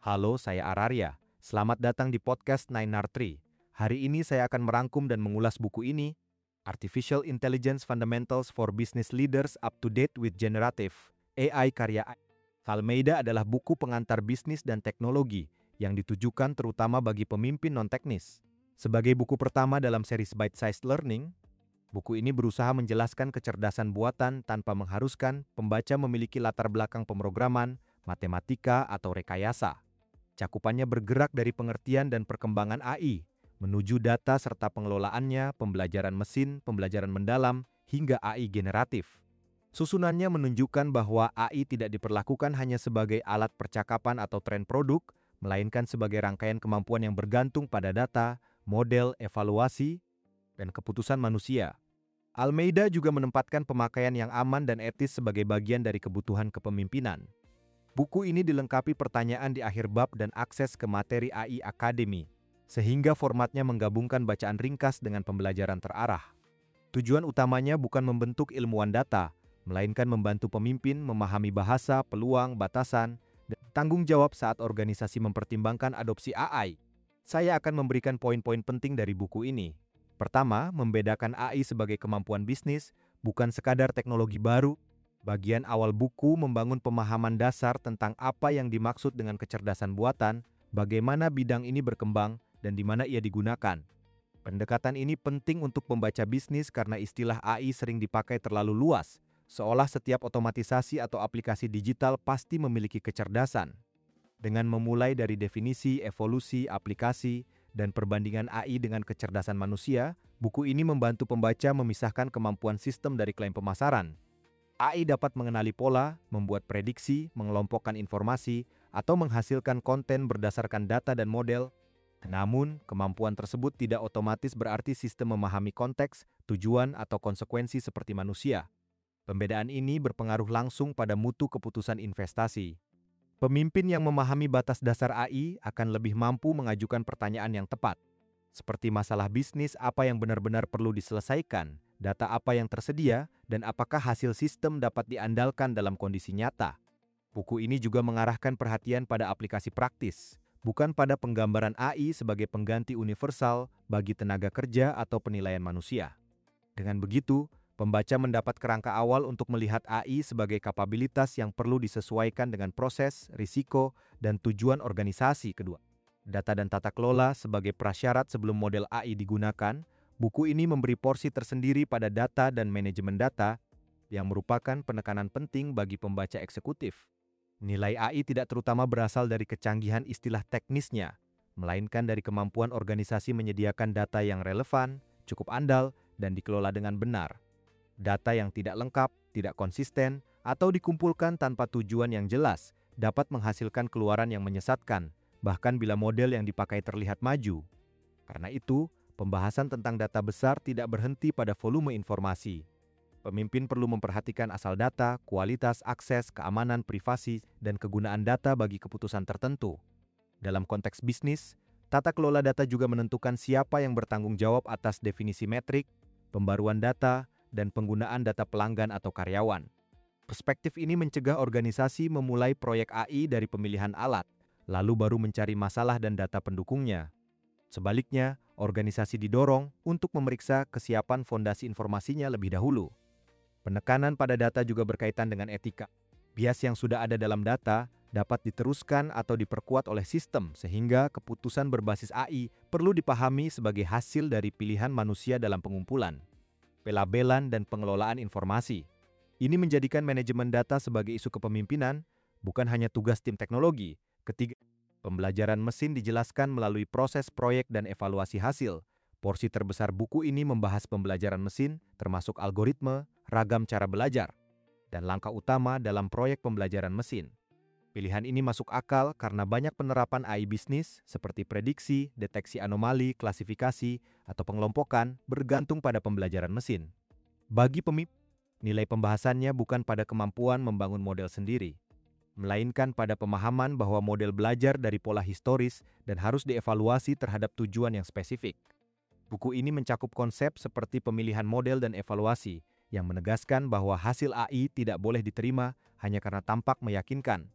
Halo, saya Araria. Selamat datang di podcast 9R3. Hari ini saya akan merangkum dan mengulas buku ini, Artificial Intelligence Fundamentals for Business Leaders Up to Date with Generative AI karya Almeida adalah buku pengantar bisnis dan teknologi yang ditujukan terutama bagi pemimpin non-teknis. Sebagai buku pertama dalam series Bite-Sized Learning, buku ini berusaha menjelaskan kecerdasan buatan tanpa mengharuskan pembaca memiliki latar belakang pemrograman, matematika, atau rekayasa. Cakupannya bergerak dari pengertian dan perkembangan AI, menuju data serta pengelolaannya, pembelajaran mesin, pembelajaran mendalam, hingga AI generatif. Susunannya menunjukkan bahwa AI tidak diperlakukan hanya sebagai alat percakapan atau tren produk, melainkan sebagai rangkaian kemampuan yang bergantung pada data, model, evaluasi, dan keputusan manusia. Almeida juga menempatkan pemakaian yang aman dan etis sebagai bagian dari kebutuhan kepemimpinan. Buku ini dilengkapi pertanyaan di akhir bab dan akses ke materi AI Academy, sehingga formatnya menggabungkan bacaan ringkas dengan pembelajaran terarah. Tujuan utamanya bukan membentuk ilmuwan data, melainkan membantu pemimpin memahami bahasa, peluang, batasan, dan tanggung jawab saat organisasi mempertimbangkan adopsi AI. Saya akan memberikan poin-poin penting dari buku ini. Pertama, membedakan AI sebagai kemampuan bisnis, bukan sekadar teknologi baru. Bagian awal buku membangun pemahaman dasar tentang apa yang dimaksud dengan kecerdasan buatan, bagaimana bidang ini berkembang, dan di mana ia digunakan. Pendekatan ini penting untuk pembaca bisnis karena istilah AI sering dipakai terlalu luas, seolah setiap otomatisasi atau aplikasi digital pasti memiliki kecerdasan. Dengan memulai dari definisi, evolusi, aplikasi, dan perbandingan AI dengan kecerdasan manusia, buku ini membantu pembaca memisahkan kemampuan sistem dari klaim pemasaran. AI dapat mengenali pola, membuat prediksi, mengelompokkan informasi, atau menghasilkan konten berdasarkan data dan model. Namun, kemampuan tersebut tidak otomatis berarti sistem memahami konteks, tujuan, atau konsekuensi seperti manusia. Pembedaan ini berpengaruh langsung pada mutu keputusan investasi. Pemimpin yang memahami batas dasar AI akan lebih mampu mengajukan pertanyaan yang tepat, seperti masalah bisnis apa yang benar-benar perlu diselesaikan, data apa yang tersedia, dan apakah hasil sistem dapat diandalkan dalam kondisi nyata. Buku ini juga mengarahkan perhatian pada aplikasi praktis, bukan pada penggambaran AI sebagai pengganti universal bagi tenaga kerja atau penilaian manusia. Dengan begitu, pembaca mendapat kerangka awal untuk melihat AI sebagai kapabilitas yang perlu disesuaikan dengan proses, risiko, dan tujuan organisasi kedua. Data dan tata kelola sebagai prasyarat sebelum model AI digunakan. Buku ini memberi porsi tersendiri pada data dan manajemen data yang merupakan penekanan penting bagi pembaca eksekutif. Nilai AI tidak terutama berasal dari kecanggihan istilah teknisnya, melainkan dari kemampuan organisasi menyediakan data yang relevan, cukup andal, dan dikelola dengan benar. Data yang tidak lengkap, tidak konsisten, atau dikumpulkan tanpa tujuan yang jelas dapat menghasilkan keluaran yang menyesatkan, bahkan bila model yang dipakai terlihat maju. Karena itu, pembahasan tentang data besar tidak berhenti pada volume informasi. Pemimpin perlu memperhatikan asal data, kualitas, akses, keamanan, privasi, dan kegunaan data bagi keputusan tertentu. Dalam konteks bisnis, tata kelola data juga menentukan siapa yang bertanggung jawab atas definisi metrik, pembaruan data, dan penggunaan data pelanggan atau karyawan. Perspektif ini mencegah organisasi memulai proyek AI dari pemilihan alat, lalu baru mencari masalah dan data pendukungnya. Sebaliknya, organisasi didorong untuk memeriksa kesiapan fondasi informasinya lebih dahulu. Penekanan pada data juga berkaitan dengan etika. Bias yang sudah ada dalam data dapat diteruskan atau diperkuat oleh sistem sehingga keputusan berbasis AI perlu dipahami sebagai hasil dari pilihan manusia dalam pengumpulan, pelabelan, dan pengelolaan informasi. Ini menjadikan manajemen data sebagai isu kepemimpinan, bukan hanya tugas tim teknologi. Ketiga, pembelajaran mesin dijelaskan melalui proses proyek dan evaluasi hasil. Porsi terbesar buku ini membahas pembelajaran mesin, termasuk algoritma, ragam cara belajar, dan langkah utama dalam proyek pembelajaran mesin. Pilihan ini masuk akal karena banyak penerapan AI bisnis seperti prediksi, deteksi anomali, klasifikasi, atau pengelompokan bergantung pada pembelajaran mesin. Bagi pemimpin, nilai pembahasannya bukan pada kemampuan membangun model sendiri, melainkan pada pemahaman bahwa model belajar dari pola historis dan harus dievaluasi terhadap tujuan yang spesifik. Buku ini mencakup konsep seperti pemilihan model dan evaluasi, yang menegaskan bahwa hasil AI tidak boleh diterima hanya karena tampak meyakinkan.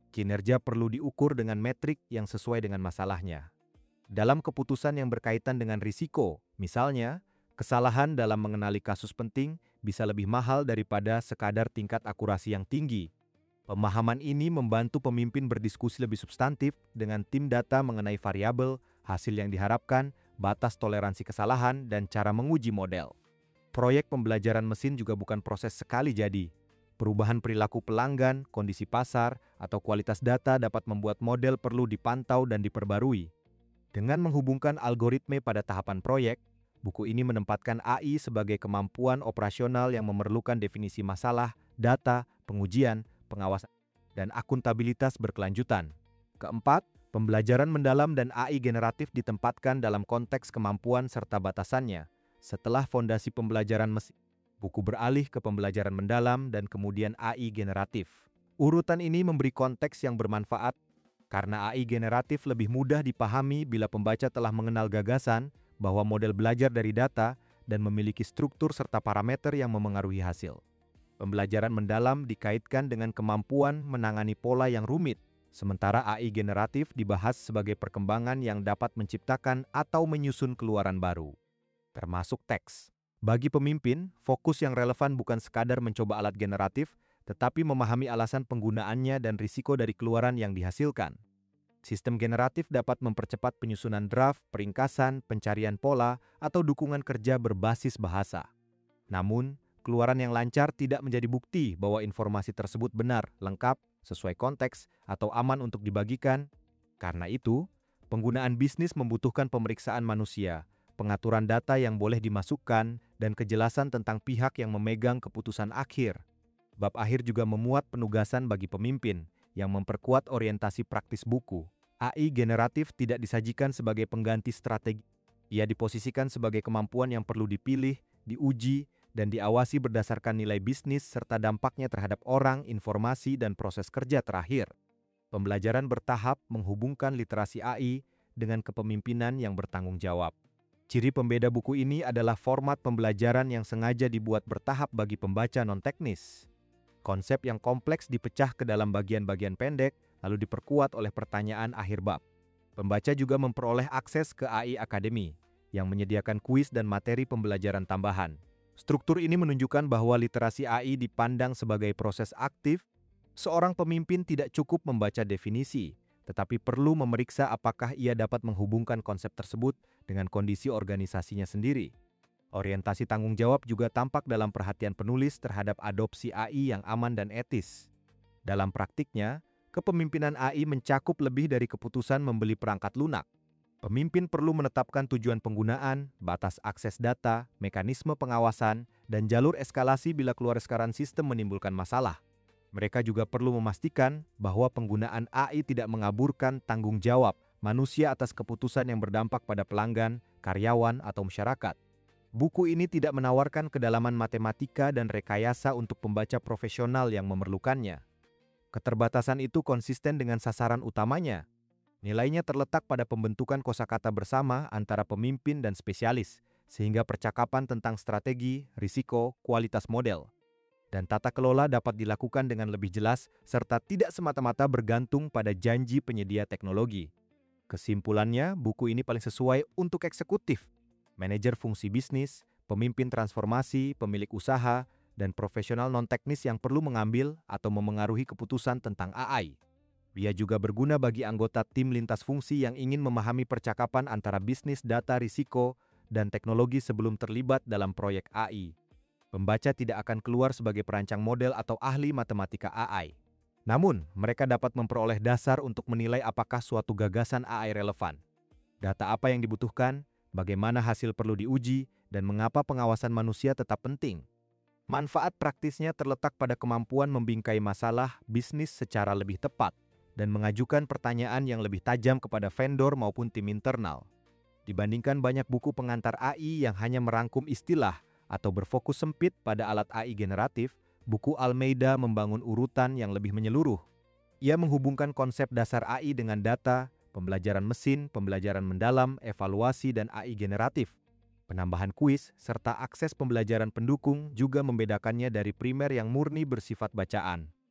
Kinerja perlu diukur dengan metrik yang sesuai dengan masalahnya. Dalam keputusan yang berkaitan dengan risiko, misalnya, kesalahan dalam mengenali kasus penting bisa lebih mahal daripada sekadar tingkat akurasi yang tinggi. Pemahaman ini membantu pemimpin berdiskusi lebih substantif dengan tim data mengenai variabel, hasil yang diharapkan, batas toleransi kesalahan, dan cara menguji model. Proyek pembelajaran mesin juga bukan proses sekali jadi. Perubahan perilaku pelanggan, kondisi pasar, atau kualitas data dapat membuat model perlu dipantau dan diperbarui. Dengan menghubungkan algoritma pada tahapan proyek, buku ini menempatkan AI sebagai kemampuan operasional yang memerlukan definisi masalah, data, pengujian, pengawasan, dan akuntabilitas berkelanjutan. Keempat, pembelajaran mendalam dan AI generatif ditempatkan dalam konteks kemampuan serta batasannya. Setelah fondasi pembelajaran mesin, buku beralih ke pembelajaran mendalam dan kemudian AI generatif. Urutan ini memberi konteks yang bermanfaat karena AI generatif lebih mudah dipahami bila pembaca telah mengenal gagasan bahwa model belajar dari data dan memiliki struktur serta parameter yang memengaruhi hasil. Pembelajaran mendalam dikaitkan dengan kemampuan menangani pola yang rumit, sementara AI generatif dibahas sebagai perkembangan yang dapat menciptakan atau menyusun keluaran baru, termasuk teks. Bagi pemimpin, fokus yang relevan bukan sekadar mencoba alat generatif, tetapi memahami alasan penggunaannya dan risiko dari keluaran yang dihasilkan. Sistem generatif dapat mempercepat penyusunan draft, peringkasan, pencarian pola, atau dukungan kerja berbasis bahasa. Namun, keluaran yang lancar tidak menjadi bukti bahwa informasi tersebut benar, lengkap, sesuai konteks, atau aman untuk dibagikan. Karena itu, penggunaan bisnis membutuhkan pemeriksaan manusia, pengaturan data yang boleh dimasukkan, dan kejelasan tentang pihak yang memegang keputusan akhir. Bab akhir juga memuat penugasan bagi pemimpin yang memperkuat orientasi praktis buku. AI generatif tidak disajikan sebagai pengganti strategi. Ia diposisikan sebagai kemampuan yang perlu dipilih, diuji, dan diawasi berdasarkan nilai bisnis serta dampaknya terhadap orang, informasi, dan proses kerja terakhir. Pembelajaran bertahap menghubungkan literasi AI dengan kepemimpinan yang bertanggung jawab. Ciri pembeda buku ini adalah format pembelajaran yang sengaja dibuat bertahap bagi pembaca non-teknis. Konsep yang kompleks dipecah ke dalam bagian-bagian pendek, lalu diperkuat oleh pertanyaan akhir bab. Pembaca juga memperoleh akses ke AI Academy, yang menyediakan kuis dan materi pembelajaran tambahan. Struktur ini menunjukkan bahwa literasi AI dipandang sebagai proses aktif. Seorang pemimpin tidak cukup membaca definisi, tetapi perlu memeriksa apakah ia dapat menghubungkan konsep tersebut dengan kondisi organisasinya sendiri. Orientasi tanggung jawab juga tampak dalam perhatian penulis terhadap adopsi AI yang aman dan etis. Dalam praktiknya, kepemimpinan AI mencakup lebih dari keputusan membeli perangkat lunak. Pemimpin perlu menetapkan tujuan penggunaan, batas akses data, mekanisme pengawasan, dan jalur eskalasi bila keluarskaran sistem menimbulkan masalah. Mereka juga perlu memastikan bahwa penggunaan AI tidak mengaburkan tanggung jawab manusia atas keputusan yang berdampak pada pelanggan, karyawan, atau masyarakat. Buku ini tidak menawarkan kedalaman matematika dan rekayasa untuk pembaca profesional yang memerlukannya. Keterbatasan itu konsisten dengan sasaran utamanya. Nilainya terletak pada pembentukan kosakata bersama antara pemimpin dan spesialis, sehingga percakapan tentang strategi, risiko, kualitas model, dan tata kelola dapat dilakukan dengan lebih jelas serta tidak semata-mata bergantung pada janji penyedia teknologi. Kesimpulannya, buku ini paling sesuai untuk eksekutif, manajer fungsi bisnis, pemimpin transformasi, pemilik usaha, dan profesional non-teknis yang perlu mengambil atau memengaruhi keputusan tentang AI. Ia juga berguna bagi anggota tim lintas fungsi yang ingin memahami percakapan antara bisnis, data, risiko, dan teknologi sebelum terlibat dalam proyek AI. Pembaca tidak akan keluar sebagai perancang model atau ahli matematika AI. Namun, mereka dapat memperoleh dasar untuk menilai apakah suatu gagasan AI relevan, data apa yang dibutuhkan, bagaimana hasil perlu diuji, dan mengapa pengawasan manusia tetap penting. Manfaat praktisnya terletak pada kemampuan membingkai masalah bisnis secara lebih tepat dan mengajukan pertanyaan yang lebih tajam kepada vendor maupun tim internal. Dibandingkan banyak buku pengantar AI yang hanya merangkum istilah atau berfokus sempit pada alat AI generatif, buku Almeida membangun urutan yang lebih menyeluruh. Ia menghubungkan konsep dasar AI dengan data, pembelajaran mesin, pembelajaran mendalam, evaluasi, dan AI generatif. Penambahan kuis serta akses pembelajaran pendukung juga membedakannya dari primer yang murni bersifat bacaan.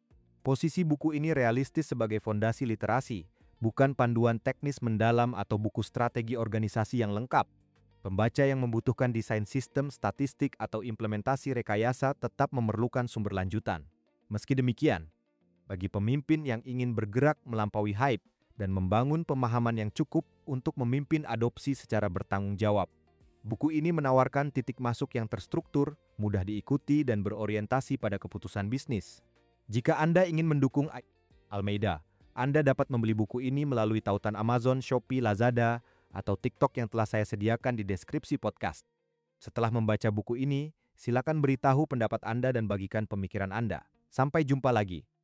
Posisi buku ini realistis sebagai fondasi literasi, bukan panduan teknis mendalam atau buku strategi organisasi yang lengkap. Pembaca yang membutuhkan desain sistem, statistik, atau implementasi rekayasa tetap memerlukan sumber lanjutan. Meski demikian, bagi pemimpin yang ingin bergerak melampaui hype dan membangun pemahaman yang cukup untuk memimpin adopsi secara bertanggung jawab, buku ini menawarkan titik masuk yang terstruktur, mudah diikuti, dan berorientasi pada keputusan bisnis. Jika Anda ingin mendukung Almeida, Anda dapat membeli buku ini melalui tautan Amazon, Shopee, Lazada, atau TikTok yang telah saya sediakan di deskripsi podcast. Setelah membaca buku ini, silakan beritahu pendapat Anda dan bagikan pemikiran Anda. Sampai jumpa lagi.